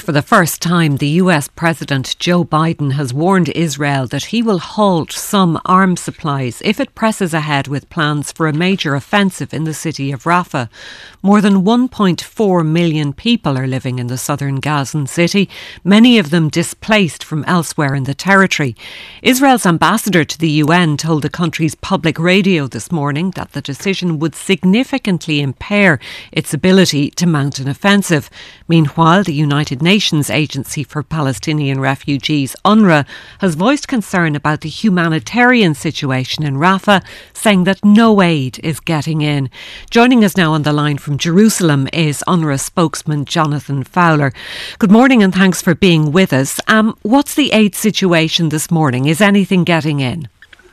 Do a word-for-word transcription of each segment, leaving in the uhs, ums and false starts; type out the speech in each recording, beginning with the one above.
For the first time, the U S President Joe Biden has warned Israel that he will halt some arms supplies if it presses ahead with plans for a major offensive in the city of Rafah. More than one point four million people are living in the southern Gazan city, many of them displaced from elsewhere in the territory. Israel's ambassador to the U N told the country's public radio this morning that the decision would significantly impair its ability to mount an offensive. Meanwhile, the United Nations Agency for Palestinian Refugees, UNRWA, has voiced concern about the humanitarian situation in Rafah, saying that no aid is getting in. Joining us now on the line from Jerusalem is UNRWA spokesman Jonathan Fowler. Good morning and thanks for being with us. Um, what's the aid situation this morning? Is anything getting in?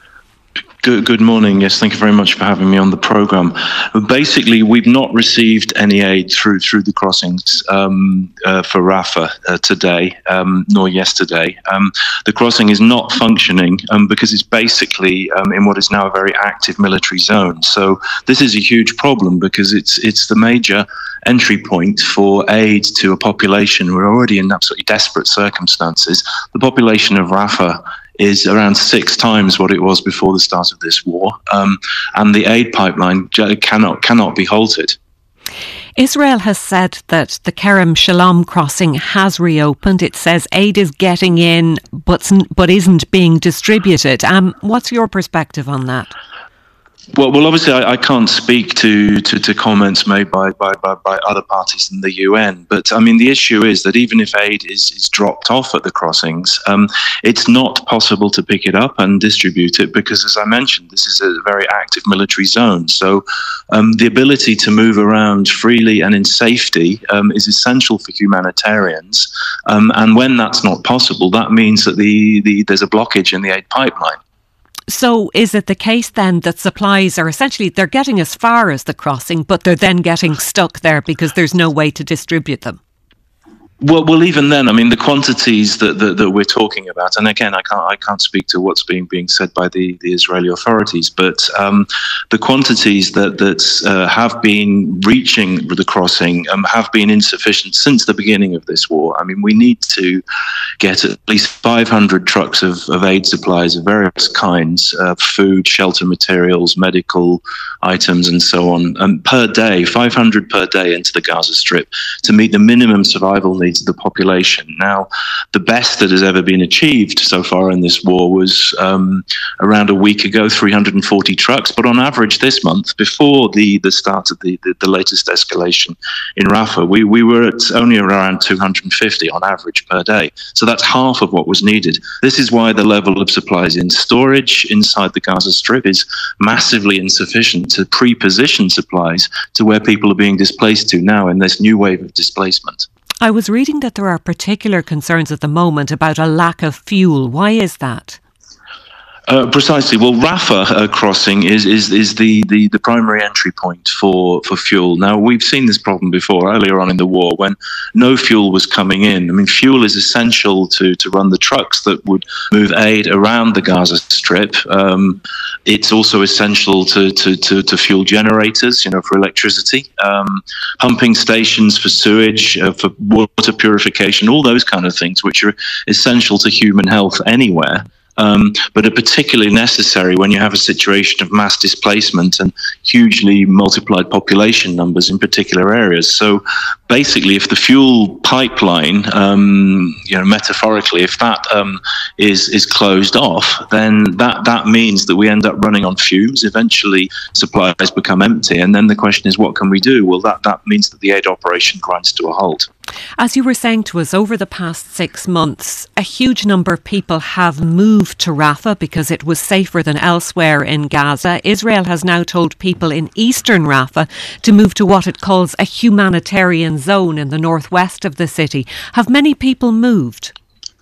Good, good morning. Yes, thank you very much for having me on the programme. Basically, we've not received any aid through through the crossings um, uh, for Rafah uh, today, um, nor yesterday. Um, the crossing is not functioning um, because it's basically um, in what is now a very active military zone. So this is a huge problem because it's it's the major entry point for aid to a population who are already in absolutely desperate circumstances. The population of Rafah is around six times what it was before the start of this war, um, and the aid pipeline cannot cannot be halted. Israel has said that the Kerem Shalom crossing has reopened. It says aid is getting in, but but isn't being distributed. Um, what's your perspective on that? Well, well, obviously, I, I can't speak to, to, to comments made by, by, by, by other parties in the U N. But I mean, the issue is that even if aid is, is dropped off at the crossings, um, it's not possible to pick it up and distribute it because, as I mentioned, this is a very active military zone. So um, the ability to move around freely and in safety um, is essential for humanitarians. Um, and when that's not possible, that means that the, the there's a blockage in the aid pipeline. So is it the case then that supplies are essentially, they're getting as far as the crossing, but they're then getting stuck there because there's no way to distribute them? Well, well, even then, I mean, the quantities that, that that we're talking about, and again, I can't I can't speak to what's being being said by the, the Israeli authorities, but um, the quantities that that uh, have been reaching the crossing um, have been insufficient since the beginning of this war. I mean, we need to get at least five hundred trucks of, of aid supplies of various kinds, uh, food, shelter materials, medical items, and so on, um, per day, five hundred per day into the Gaza Strip to meet the minimum survival needs of the population. Now, the best that has ever been achieved so far in this war was um, around a week ago, three hundred forty trucks. But on average this month, before the, the start of the, the, the latest escalation in Rafah, we, we were at only around two hundred fifty on average per day. So that's half of what was needed. This is why the level of supplies in storage inside the Gaza Strip is massively insufficient to pre-position supplies to where people are being displaced to now in this new wave of displacement. I was reading that there are particular concerns at the moment about a lack of fuel. Why is that? Uh, precisely. Well, Rafah uh, crossing is is is the, the, the primary entry point for, for fuel. Now, we've seen this problem before earlier on in the war when no fuel was coming in. I mean, fuel is essential to, to run the trucks that would move aid around the Gaza Strip. Um, it's also essential to, to, to, to fuel generators, you know, for electricity, um, pumping stations for sewage, uh, for water purification, all those kind of things, which are essential to human health anywhere. Um, but are particularly necessary when you have a situation of mass displacement and hugely multiplied population numbers in particular areas. So basically, if the fuel pipeline, um, you know, metaphorically, if that um, is is closed off, then that, that means that we end up running on fumes. Eventually, supplies become empty. And then the question is, what can we do? Well, that, that means that the aid operation grinds to a halt. As you were saying to us, over the past six months, a huge number of people have moved to Rafah because it was safer than elsewhere in Gaza. Israel has now told people in eastern Rafah to move to what it calls a humanitarian zone in the northwest of the city. Have many people moved?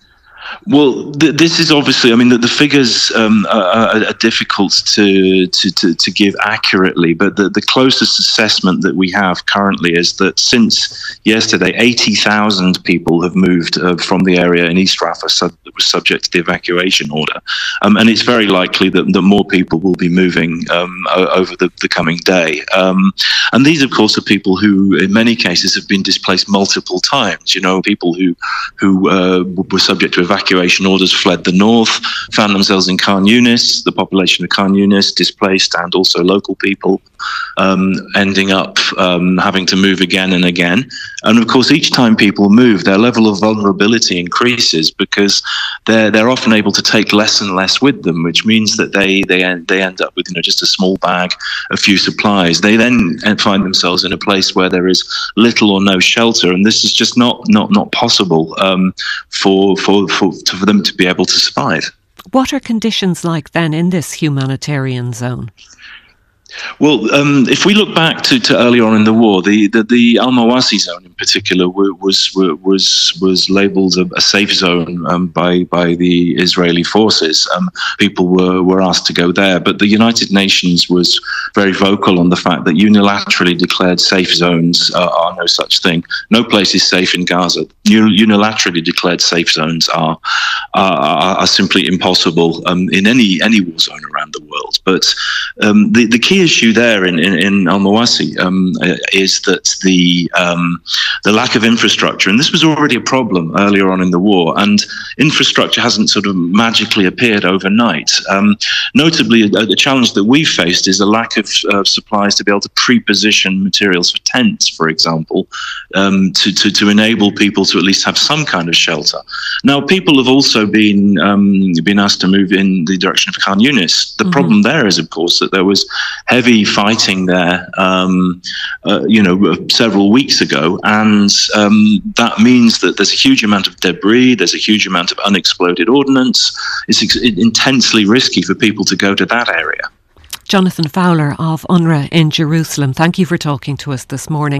Well, th- this is obviously, I mean, the, the figures um, are, are difficult to, to, to, to give accurately, but the, the closest assessment that we have currently is that since yesterday, eighty thousand people have moved uh, from the area in East Rafah sub- that was subject to the evacuation order. Um, and it's very likely that, that more people will be moving um, o- over the, the coming day. Um, and these, of course, are people who, in many cases, have been displaced multiple times. You know, people who, who uh, were subject to evacuation Evacuation orders fled the north, found themselves in Khan Yunis, the population of Khan Yunis displaced, and also local people um, ending up um, having to move again and again. And of course, each time people move, their level of vulnerability increases because they're they're often able to take less and less with them, which means that they they end, they end up with you know just a small bag, a few supplies. They then find themselves in a place where there is little or no shelter, and this is just not not not possible um, for for for. To, for them to be able to survive. What are conditions like then in this humanitarian zone? Well, um, if we look back to, to earlier on in the war, the the, the Al Mawasi zone in particular was was was labelled a, a safe zone um, by by the Israeli forces. Um, people were, were asked to go there, but the United Nations was very vocal on the fact that unilaterally declared safe zones uh, are no such thing. No place is safe in Gaza. Unilaterally declared safe zones are are, are simply impossible um, in any any war zone around the world. But um, the the key issue there in, in, in Al Mawasi um, is that the um, the lack of infrastructure, and this was already a problem earlier on in the war, and infrastructure hasn't sort of magically appeared overnight. Um, notably, a, a challenge that we've faced is a lack of uh, supplies to be able to pre-position materials for tents, for example, um, to, to, to enable people to at least have some kind of shelter. Now, people have also been um, been asked to move in the direction of Khan Yunis. The mm-hmm. problem there is, of course, that there was heavy fighting there, um, uh, you know, several weeks ago, and um, that means that there's a huge amount of debris, there's a huge amount of unexploded ordnance. It's ex- intensely risky for people to go to that area. Jonathan Fowler of UNRWA in Jerusalem, thank you for talking to us this morning.